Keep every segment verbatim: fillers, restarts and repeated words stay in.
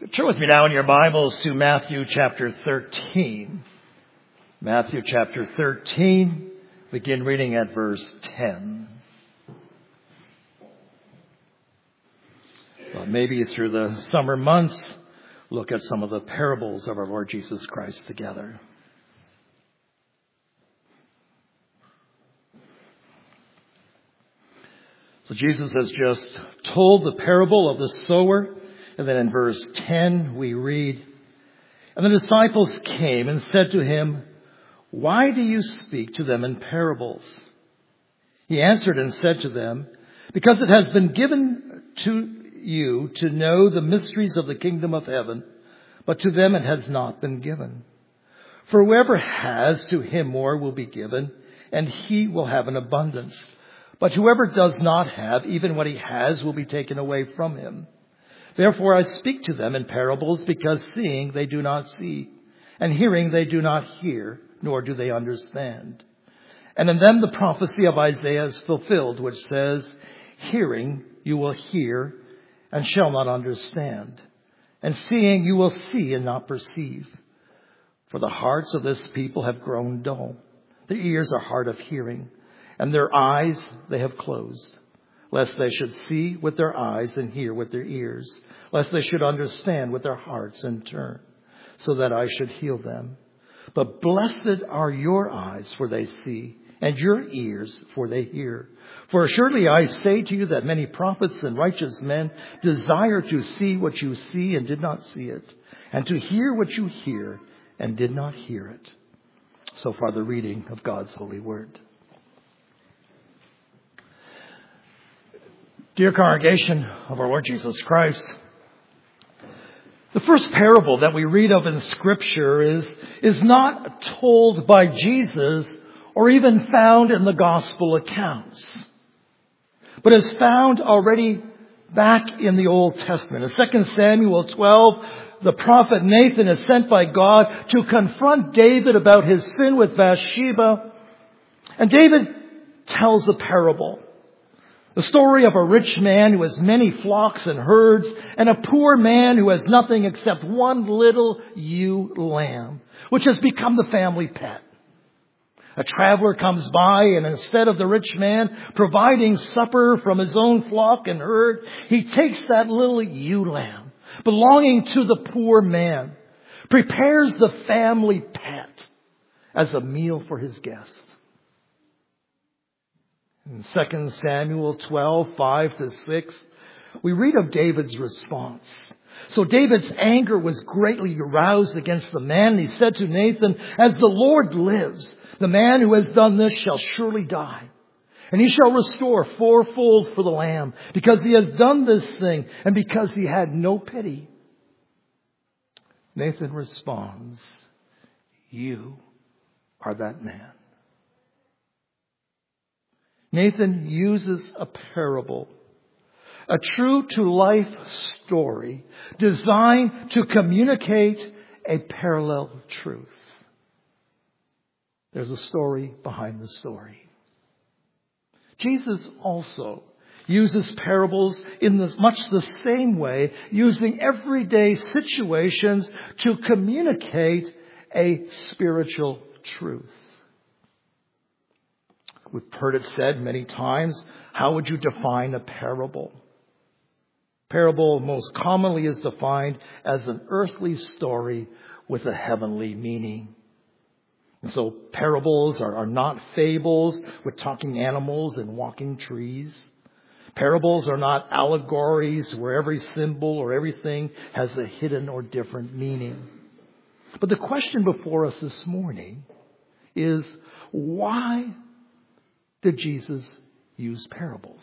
Turn with me now in your Bibles to Matthew chapter thirteen. Matthew chapter thirteen, begin reading at verse ten. Well, maybe through the summer months, look at some of the parables of our Lord Jesus Christ together. So Jesus has just told the parable of the sower. And then in verse ten we read, "And the disciples came and said to him, 'Why do you speak to them in parables?' He answered and said to them, 'Because it has been given to you to know the mysteries of the kingdom of heaven, but to them it has not been given. For whoever has, to him more will be given, and he will have an abundance. But whoever does not have, even what he has will be taken away from him. Therefore I speak to them in parables, because seeing they do not see, and hearing they do not hear, nor do they understand. And in them the prophecy of Isaiah is fulfilled, which says, Hearing you will hear, and shall not understand. And seeing you will see, and not perceive. For the hearts of this people have grown dull. Their ears are hard of hearing, and their eyes they have closed. Lest they should see with their eyes and hear with their ears, lest they should understand with their hearts and turn, so that I should heal them. But blessed are your eyes, for they see, and your ears, for they hear. For surely I say to you that many prophets and righteous men desire to see what you see and did not see it, and to hear what you hear and did not hear it.'" So far the reading of God's holy word. Dear congregation of our Lord Jesus Christ, the first parable that we read of in Scripture is, is not told by Jesus or even found in the gospel accounts, but is found already back in the Old Testament. In Second Samuel twelve, the prophet Nathan is sent by God to confront David about his sin with Bathsheba. And David tells a parable. The story of a rich man who has many flocks and herds, and a poor man who has nothing except one little ewe lamb, which has become the family pet. A traveler comes by, and instead of the rich man providing supper from his own flock and herd, he takes that little ewe lamb belonging to the poor man, prepares the family pet as a meal for his guests. In Second Samuel twelve, five to six, we read of David's response. "So David's anger was greatly aroused against the man, and he said to Nathan, 'As the Lord lives, the man who has done this shall surely die. And he shall restore fourfold for the lamb, because he has done this thing, and because he had no pity.' Nathan responds, 'You are that man.'" Nathan uses a parable, a true-to-life story designed to communicate a parallel truth. There's a story behind the story. Jesus also uses parables in the, much the same way, using everyday situations to communicate a spiritual truth. We've heard it said many times, how would you define a parable? Parable most commonly is defined as an earthly story with a heavenly meaning. And so parables are, are not fables with talking animals and walking trees. Parables are not allegories where every symbol or everything has a hidden or different meaning. But the question before us this morning is, why did Jesus use parables?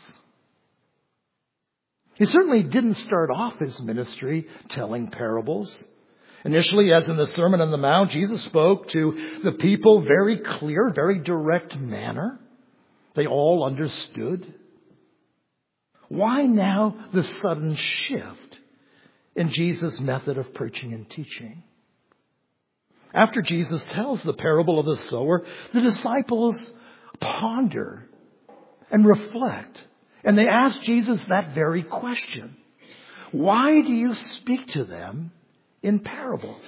He certainly didn't start off his ministry telling parables. Initially, as in the Sermon on the Mount, Jesus spoke to the people very clear, very direct manner. They all understood. Why now the sudden shift in Jesus' method of preaching and teaching? After Jesus tells the parable of the sower, the disciples ponder and reflect. And they ask Jesus that very question. why do you speak to them in parables?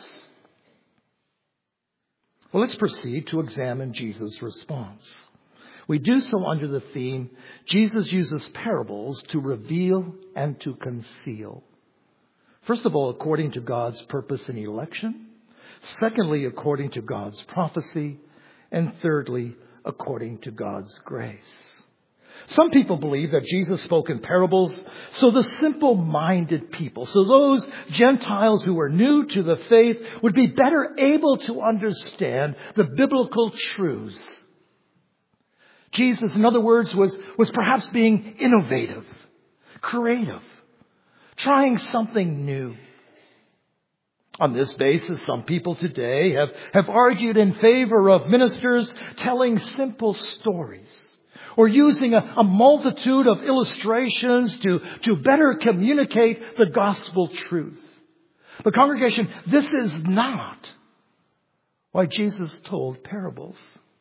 Well, let's proceed to examine Jesus' response. We do so under the theme, Jesus uses parables to reveal and to conceal. First of all, according to God's purpose in election. Secondly, according to God's prophecy. And thirdly, according to God's grace. Some people believe that Jesus spoke in parables so the simple-minded people, so those Gentiles who were new to the faith, would be better able to understand the biblical truths. Jesus, in other words, was, was perhaps being innovative, creative, trying something new. On this basis, some people today have, have argued in favor of ministers telling simple stories or using a, a multitude of illustrations to, to better communicate the gospel truth. But congregation, this is not why Jesus told parables.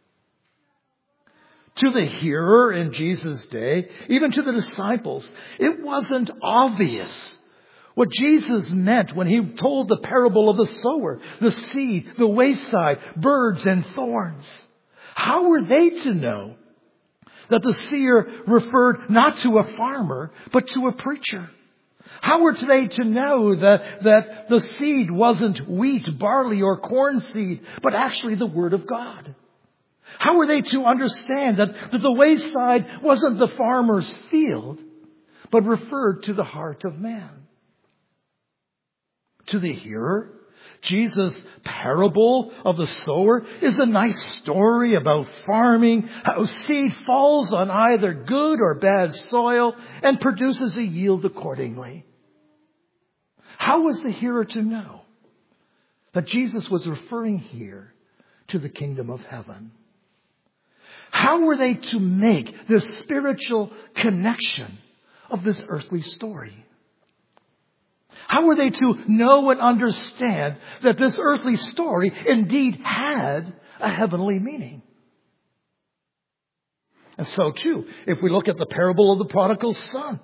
To the hearer in Jesus' day, even to the disciples, it wasn't obvious what Jesus meant when he told the parable of the sower, the seed, the wayside, birds and thorns. How were they to know that the seer referred not to a farmer, but to a preacher? How were they to know that, that the seed wasn't wheat, barley, or corn seed, but actually the Word of God? How were they to understand that, that the wayside wasn't the farmer's field, but referred to the heart of man? To the hearer, Jesus' parable of the sower is a nice story about farming, how seed falls on either good or bad soil and produces a yield accordingly. How was the hearer to know that Jesus was referring here to the kingdom of heaven? How were they to make this spiritual connection of this earthly story? How were they to know and understand that this earthly story indeed had a heavenly meaning? And so too, if we look at the parable of the prodigal son,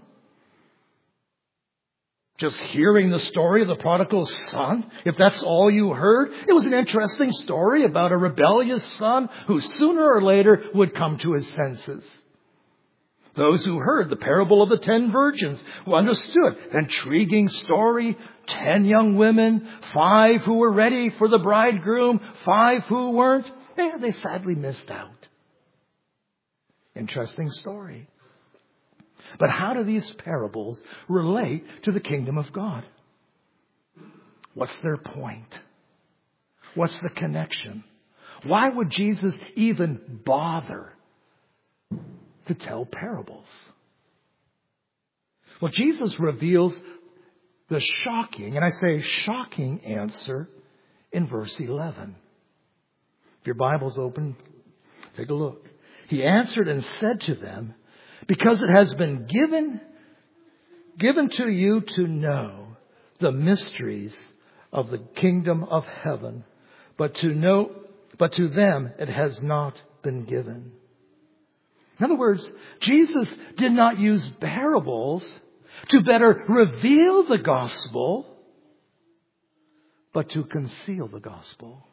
just hearing the story of the prodigal son, if that's all you heard, it was an interesting story about a rebellious son who sooner or later would come to his senses. Those who heard the parable of the ten virgins who understood. Intriguing story. Ten young women. Five who were ready for the bridegroom. Five who weren't. Yeah, they sadly missed out. Interesting story. But how do these parables relate to the kingdom of God? What's their point? What's the connection? Why would Jesus even bother to tell parables? Well, Jesus reveals the shocking, and I say shocking answer in verse eleven. If your Bible's open, take a look. He answered and said to them, because it has been given, given to you to know the mysteries of the kingdom of heaven, but to know, but to them it has not been given. In other words, Jesus did not use parables to better reveal the gospel, but to conceal the gospel.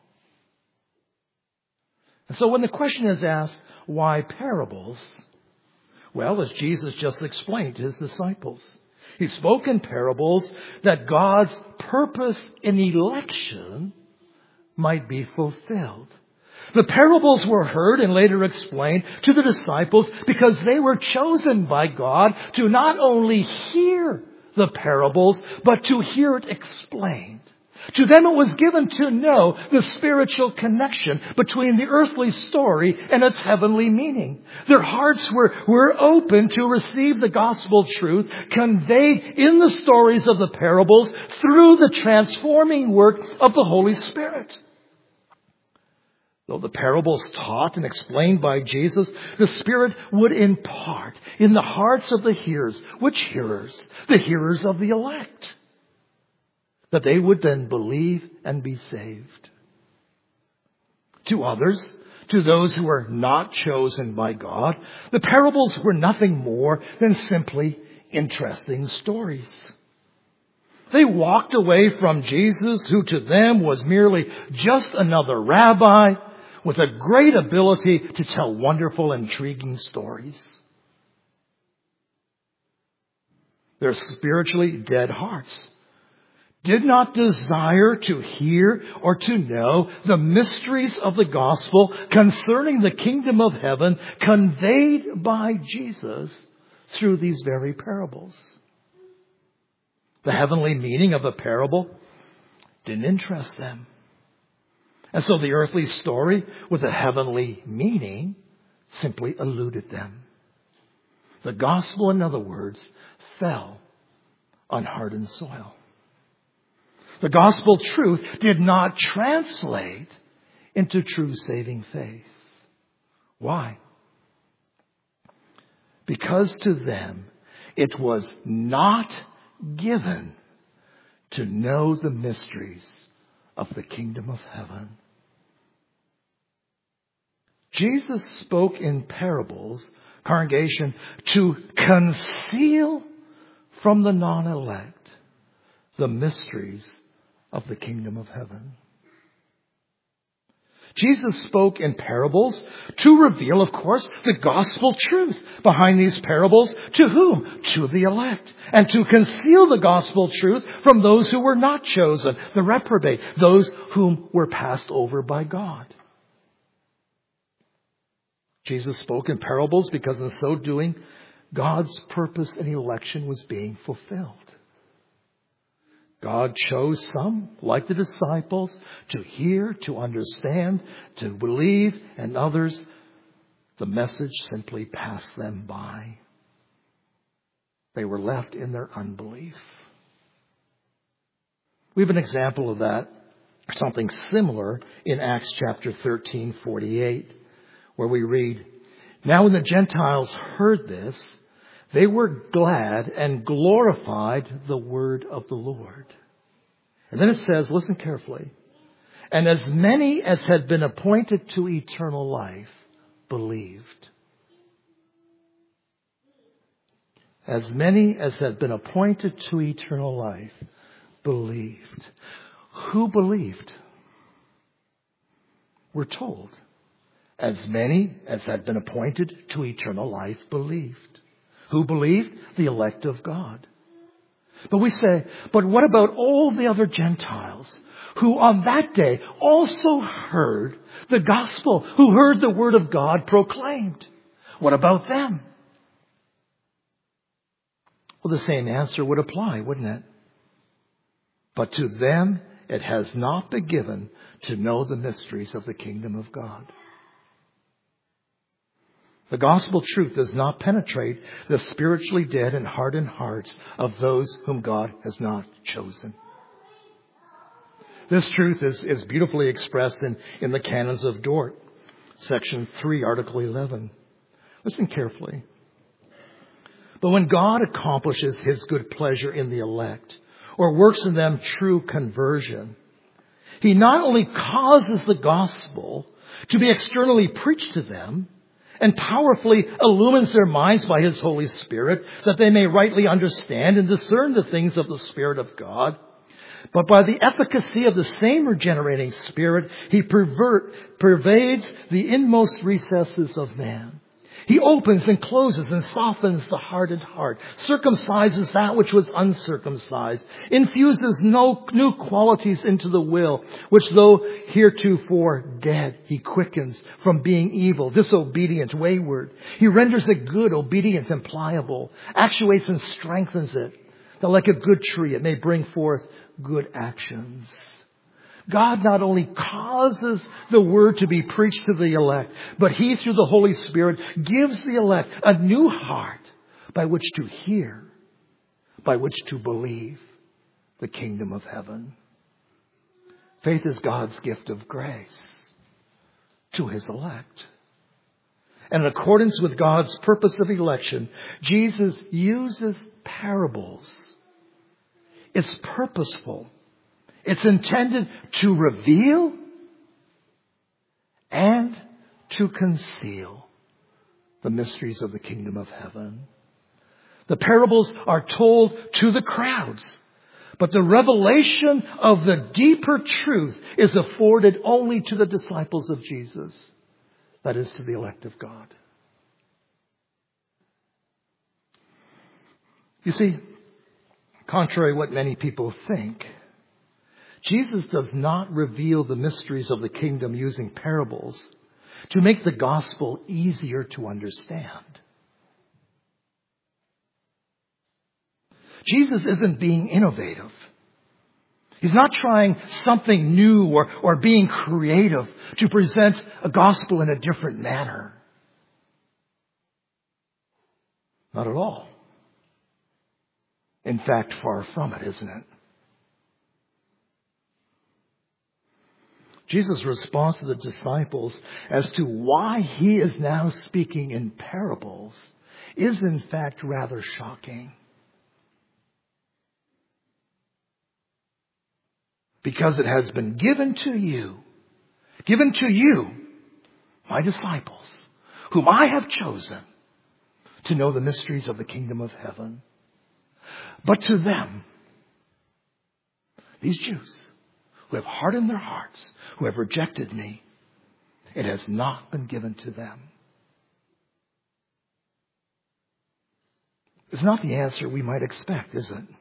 And so when the question is asked, why parables? Well, as Jesus just explained to his disciples, he spoke in parables that God's purpose in election might be fulfilled. The parables were heard and later explained to the disciples because they were chosen by God to not only hear the parables, but to hear it explained. To them it was given to know the spiritual connection between the earthly story and its heavenly meaning. Their hearts were, were open to receive the gospel truth conveyed in the stories of the parables through the transforming work of the Holy Spirit. Though the parables taught and explained by Jesus, the Spirit would impart in the hearts of the hearers. Which hearers? The hearers of the elect. That they would then believe and be saved. To others, to those who were not chosen by God, the parables were nothing more than simply interesting stories. They walked away from Jesus, who to them was merely just another rabbi with a great ability to tell wonderful, intriguing stories. Their spiritually dead hearts did not desire to hear or to know the mysteries of the gospel concerning the kingdom of heaven conveyed by Jesus through these very parables. The heavenly meaning of a parable didn't interest them. And so the earthly story with a heavenly meaning simply eluded them. The gospel, in other words, fell on hardened soil. The gospel truth did not translate into true saving faith. Why? Because to them it was not given to know the mysteries of the kingdom of heaven. Jesus spoke in parables, congregation, to conceal from the non-elect the mysteries of the kingdom of heaven. Jesus spoke in parables to reveal, of course, the gospel truth behind these parables. To whom? To the elect. And to conceal the gospel truth from those who were not chosen, the reprobate, those whom were passed over by God. Jesus spoke in parables because in so doing, God's purpose in election was being fulfilled. God chose some, like the disciples, to hear, to understand, to believe, and others, the message simply passed them by. They were left in their unbelief. We have an example of that, something similar, in Acts chapter thirteen, forty-eight, where we read, "Now when the Gentiles heard this, they were glad and glorified the word of the Lord." And then it says, listen carefully, "And as many as had been appointed to eternal life believed." As many as had been appointed to eternal life believed. Who believed? We're told, as many as had been appointed to eternal life believed. Who believed? The elect of God. But we say, but what about all the other Gentiles who on that day also heard the gospel, who heard the word of God proclaimed? What about them? Well, the same answer would apply, wouldn't it? But to them it has not been given to know the mysteries of the kingdom of God. The gospel truth does not penetrate the spiritually dead and hardened hearts of those whom God has not chosen. This truth is, is beautifully expressed in, in the Canons of Dort, section three, article eleven. Listen carefully. "But when God accomplishes his good pleasure in the elect, or works in them true conversion, he not only causes the gospel to be externally preached to them, and powerfully illumines their minds by his Holy Spirit, that they may rightly understand and discern the things of the Spirit of God. But by the efficacy of the same regenerating Spirit, he pervert, pervades the inmost recesses of man. He opens and closes and softens the hardened heart, circumcises that which was uncircumcised, infuses no new qualities into the will, which though heretofore dead, he quickens from being evil, disobedient, wayward. He renders it good, obedient, and pliable, actuates and strengthens it, that like a good tree it may bring forth good actions." God not only causes the word to be preached to the elect, but he, through the Holy Spirit, gives the elect a new heart by which to hear, by which to believe the kingdom of heaven. Faith is God's gift of grace to his elect. And in accordance with God's purpose of election, Jesus uses parables. It's purposeful. It's intended to reveal and to conceal the mysteries of the kingdom of heaven. The parables are told to the crowds, But the revelation of the deeper truth is afforded only to the disciples of Jesus. That is, to the elect of God. You see, contrary to what many people think, Jesus does not reveal the mysteries of the kingdom using parables to make the gospel easier to understand. Jesus isn't being innovative. He's not trying something new or, or being creative to present a gospel in a different manner. Not at all. In fact, far from it, isn't it? Jesus' response to the disciples as to why he is now speaking in parables is in fact rather shocking. Because it has been given to you, given to you, my disciples, whom I have chosen to know the mysteries of the kingdom of heaven. But to them, these Jews, who have hardened their hearts, who have rejected me, it has not been given to them. It's not the answer we might expect, is it?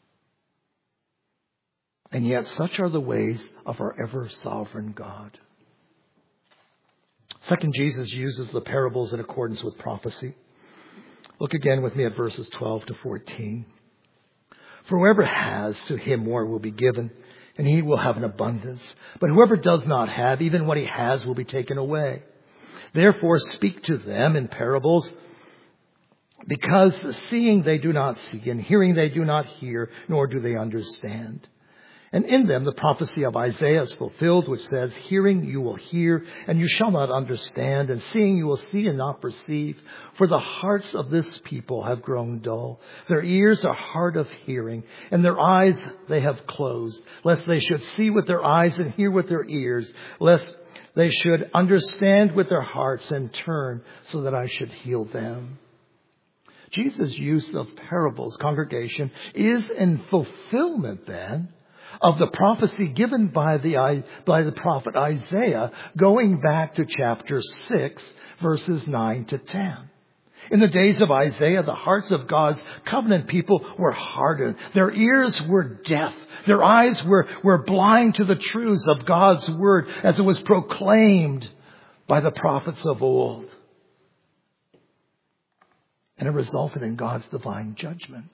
And yet such are the ways of our ever-sovereign God. Second, Jesus uses the parables in accordance with prophecy. Look again with me at verses twelve to fourteen. For whoever has, to him more will be given, and he will have an abundance. But whoever does not have, even what he has will be taken away. Therefore speak to them in parables, because seeing they do not see, and hearing they do not hear, nor do they understand. And in them the prophecy of Isaiah is fulfilled, which says, hearing you will hear, and you shall not understand, and seeing you will see and not perceive. For the hearts of this people have grown dull. Their ears are hard of hearing, and their eyes they have closed, lest they should see with their eyes and hear with their ears, lest they should understand with their hearts and turn, so that I should heal them. Jesus' use of parables, congregation, is in fulfillment then of the prophecy given by the, by the prophet Isaiah, going back to chapter six, verses nine to ten. In the days of Isaiah, the hearts of God's covenant people were hardened. Their ears were deaf. Their eyes were, were blind to the truths of God's word as it was proclaimed by the prophets of old. And it resulted in God's divine judgment.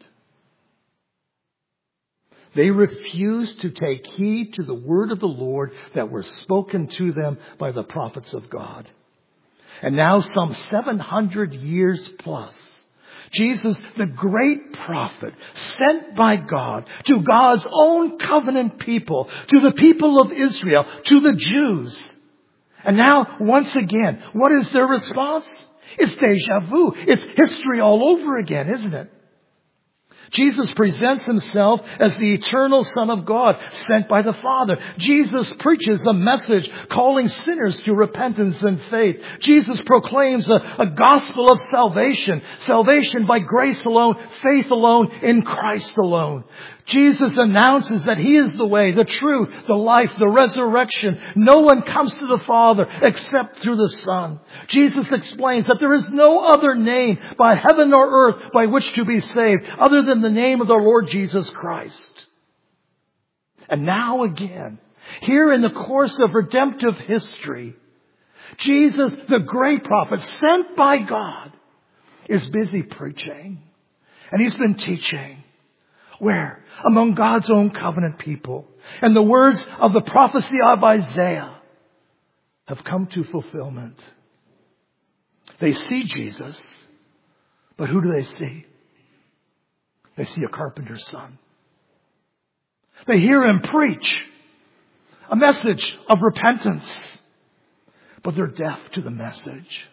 They refused to take heed to the word of the Lord that were spoken to them by the prophets of God. And now some seven hundred years plus, Jesus, the great prophet, sent by God to God's own covenant people, to the people of Israel, to the Jews. And now, once again, what is their response? It's deja vu. It's history all over again, isn't it? Jesus presents himself as the eternal Son of God, sent by the Father. Jesus preaches a message calling sinners to repentance and faith. Jesus proclaims a, a gospel of salvation. Salvation by grace alone, faith alone, in Christ alone. Jesus announces that he is the way, the truth, the life, the resurrection. No one comes to the Father except through the Son. Jesus explains that there is no other name by heaven or earth by which to be saved other than the name of the Lord Jesus Christ. And now again, here in the course of redemptive history, Jesus, the great prophet sent by God, is busy preaching. And he's been teaching. Where? Among God's own covenant people. And the words of the prophecy of Isaiah have come to fulfillment. They see Jesus, but who do they see? They see a carpenter's son. They hear him preach a message of repentance, but they're deaf to the message.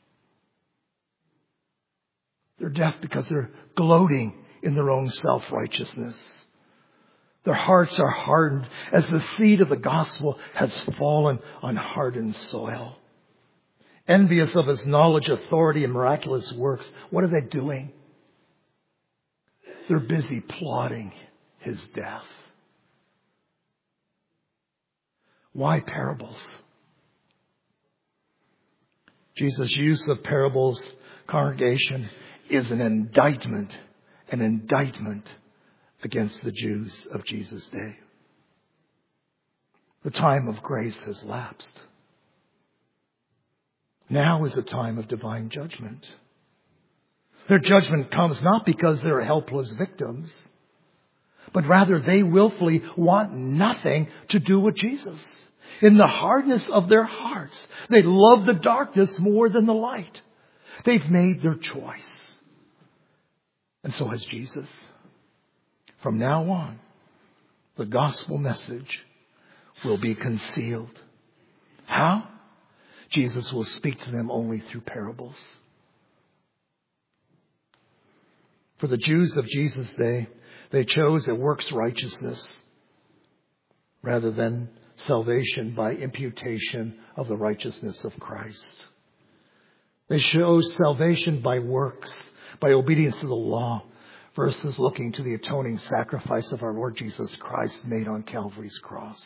They're deaf because they're gloating in their own self-righteousness. Their hearts are hardened as the seed of the gospel has fallen on hardened soil. Envious of his knowledge, authority, and miraculous works, what are they doing? They're busy plotting his death. Why parables? Jesus' use of parables, congregation, is an indictment, an indictment against the Jews of Jesus' day. The time of grace has lapsed. Now is a time of divine judgment. Their judgment comes not because they're helpless victims, but rather they willfully want nothing to do with Jesus. In the hardness of their hearts, they love the darkness more than the light. They've made their choice. And so has Jesus. From now on, the gospel message will be concealed. How? Jesus will speak to them only through parables. For the Jews of Jesus' day, they chose a works righteousness rather than salvation by imputation of the righteousness of Christ. They chose salvation by works, by obedience to the law, versus looking to the atoning sacrifice of our Lord Jesus Christ made on Calvary's cross.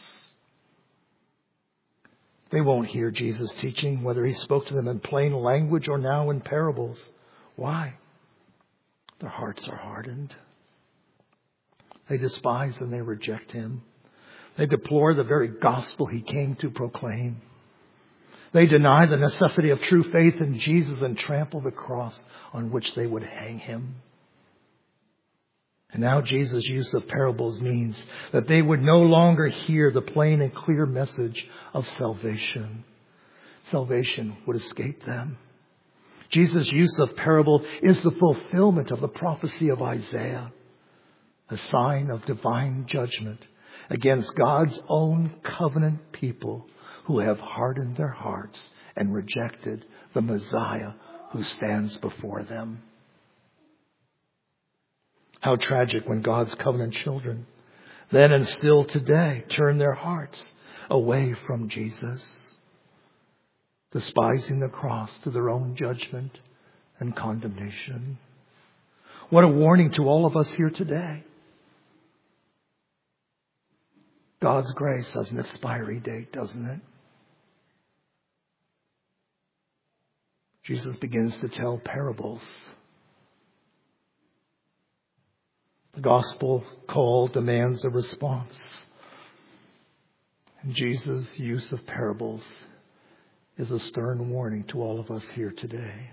They won't hear Jesus teaching, whether he spoke to them in plain language or now in parables. Why? Their hearts are hardened. They despise and they reject him. They deplore the very gospel he came to proclaim. They deny the necessity of true faith in Jesus and trample the cross on which they would hang him. And now Jesus' use of parables means that they would no longer hear the plain and clear message of salvation. Salvation would escape them. Jesus' use of parable is the fulfillment of the prophecy of Isaiah, a sign of divine judgment against God's own covenant people who have hardened their hearts and rejected the Messiah who stands before them. How tragic when God's covenant children, then and still today, turn their hearts away from Jesus, despising the cross to their own judgment and condemnation. What a warning to all of us here today. God's grace has an expiry date, doesn't it? Jesus begins to tell parables. The gospel call demands a response. And Jesus' use of parables is a stern warning to all of us here today.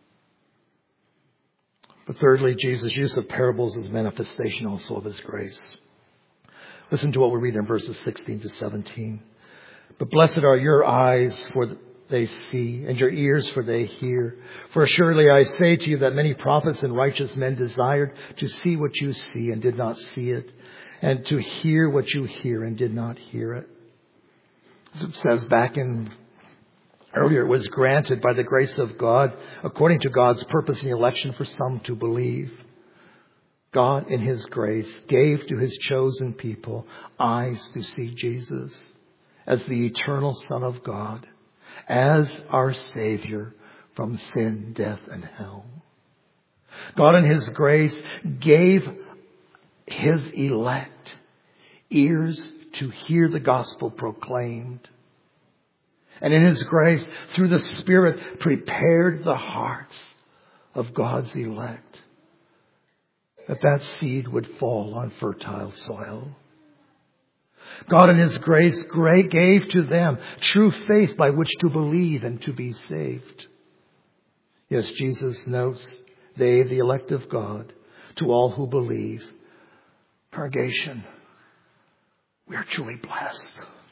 But thirdly, Jesus' use of parables is manifestation also of his grace. Listen to what we read in verses sixteen to seventeen. But blessed are your eyes, for they see, and your ears, for they hear. For surely I say to you that many prophets and righteous men desired to see what you see and did not see it, and to hear what you hear and did not hear it. As it says back in earlier, it was granted by the grace of God, according to God's purpose in the election, for some to believe. God, in his grace, gave to his chosen people eyes to see Jesus as the eternal Son of God, as our Savior from sin, death, and hell. God, in his grace, gave his elect ears to hear the gospel proclaimed. And in his grace, through the Spirit, prepared the hearts of God's elect, that that seed would fall on fertile soil. God in his grace gave to them true faith by which to believe and to be saved. Yes, Jesus notes, they, the elect of God, to all who believe. Purgation. We are truly blessed.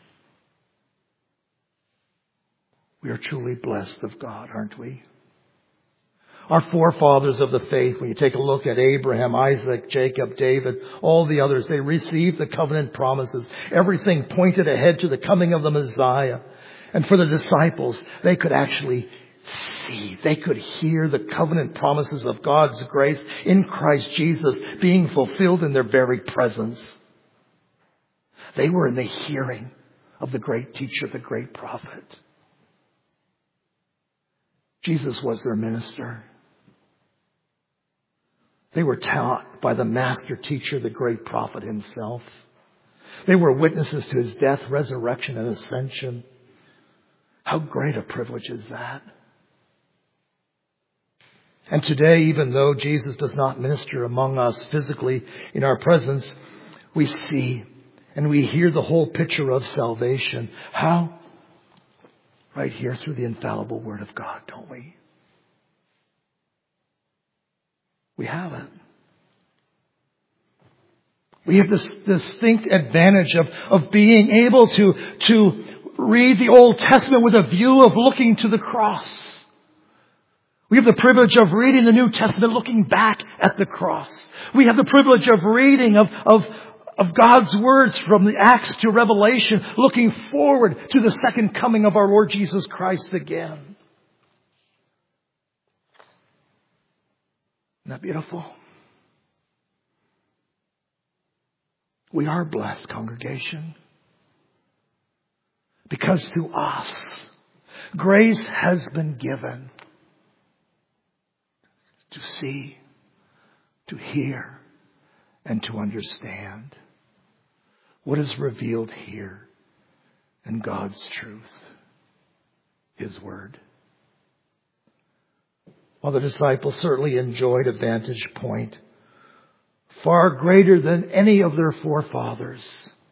We are truly blessed of God, aren't we? Our forefathers of the faith, when you take a look at Abraham, Isaac, Jacob, David, all the others, they received the covenant promises. Everything pointed ahead to the coming of the Messiah. And for the disciples, they could actually see, they could hear the covenant promises of God's grace in Christ Jesus being fulfilled in their very presence. They were in the hearing of the great teacher, the great prophet. Jesus was their minister. They were taught by the master teacher, the great prophet himself. They were witnesses to his death, resurrection, and ascension. How great a privilege is that? And today, even though Jesus does not minister among us physically in our presence, we see and we hear the whole picture of salvation. How? Right here through the infallible Word of God, don't we? We have it. We have this distinct advantage of, of being able to, to read the Old Testament with a view of looking to the cross. We have the privilege of reading the New Testament looking back at the cross. We have the privilege of reading of, of, of God's words from the Acts to Revelation, looking forward to the second coming of our Lord Jesus Christ again. Isn't that beautiful? We are blessed, congregation, because to us, grace has been given to see, to hear, and to understand what is revealed here in God's truth, His Word. While the disciples certainly enjoyed a vantage point far greater than any of their forefathers,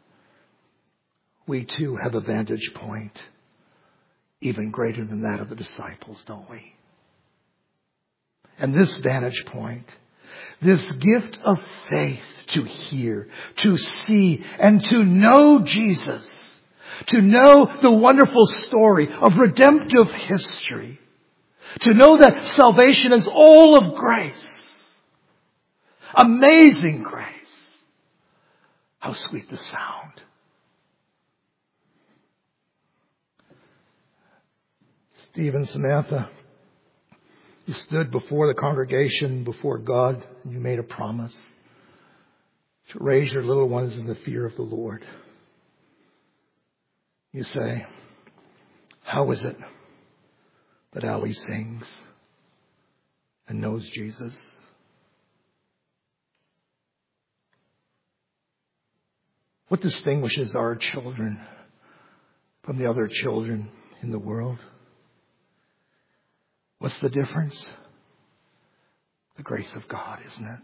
we too have a vantage point even greater than that of the disciples, don't we? And this vantage point, this gift of faith to hear, to see, and to know Jesus, to know the wonderful story of redemptive history, to know that salvation is all of grace, amazing grace. How sweet the sound. Steve and Samantha, you stood before the congregation, before God, and you made a promise to raise your little ones in the fear of the Lord. You say, how is it that Allie sings and knows Jesus? What distinguishes our children from the other children in the world? What's the difference? The grace of God, isn't it?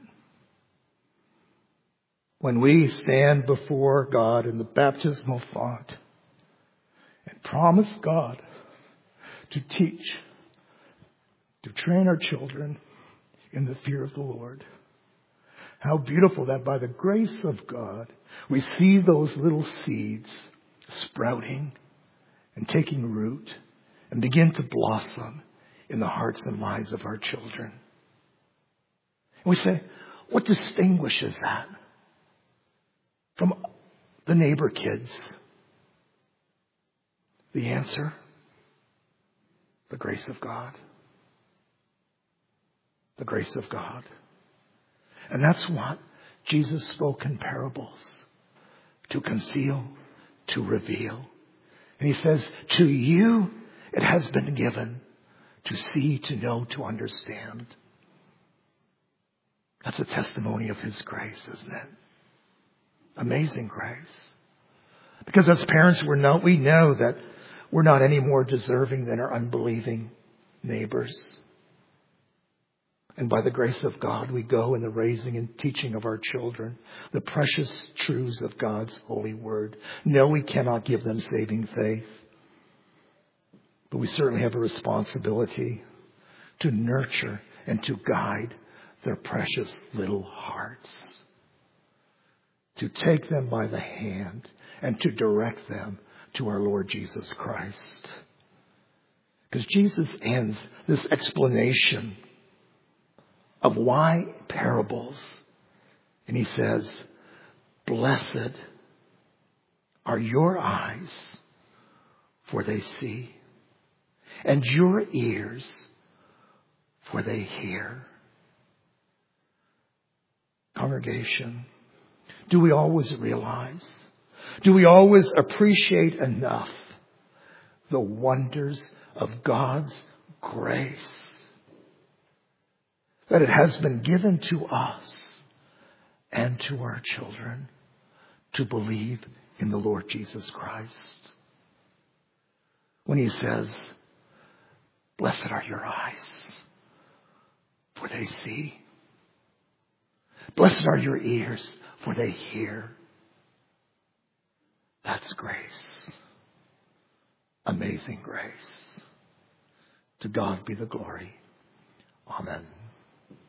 When we stand before God in the baptismal font and promise God to teach, to train our children in the fear of the Lord, how beautiful that by the grace of God, we see those little seeds sprouting and taking root and begin to blossom in the hearts and lives of our children. And we say, what distinguishes that from the neighbor kids? The answer, the grace of God. The grace of God. And that's what Jesus spoke in parables. To conceal, to reveal. And He says, to you it has been given to see, to know, to understand. That's a testimony of His grace, isn't it? Amazing grace. Because as parents, we're not, we know that we're not any more deserving than our unbelieving neighbors. And by the grace of God, we go in the raising and teaching of our children the precious truths of God's holy word. No, we cannot give them saving faith. But we certainly have a responsibility to nurture and to guide their precious little hearts. To take them by the hand and to direct them to our Lord Jesus Christ. Because Jesus ends this explanation of why parables. And He says, blessed are your eyes, for they see, and your ears, for they hear. Congregation, do we always realize, do we always appreciate enough the wonders of God's grace? that it has been given to us and to our children to believe in the Lord Jesus Christ. When he says, blessed are your eyes, for they see. Blessed are your ears, for they hear. That's grace. Amazing grace. To God be the glory. Amen.